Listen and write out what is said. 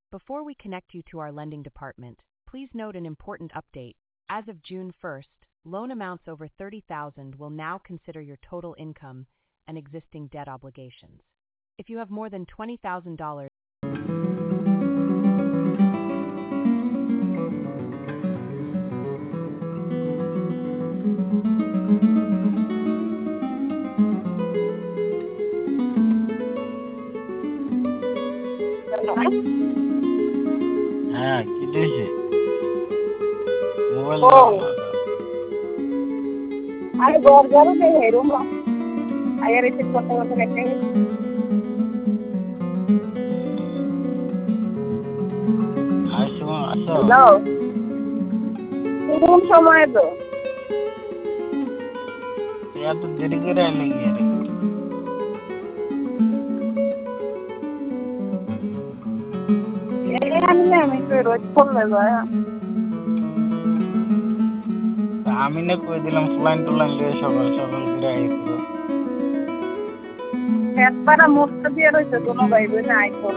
Before we connect you to our lending department, please note an important update. As of June 1st, loan amounts over $30,000 will now consider your total income and existing debt obligations. If you have more than $20,000, হ্যাঁ কি দিয়েছে mobile Oh, I got garu de herum lo. Ayer ese corto corto que te আসো আসো hello. কোন সময় তো এত দেরি করে আইলে কি আরে আমি তো রোজ করলে যায় আমি না কই দিলাম ফ্লাইন টুলাইন লিয়ে সকাল সকাল করে আইছিল একবার মুখটা দিয়ে রয়েছে কোনো ভাই বোন আইফোন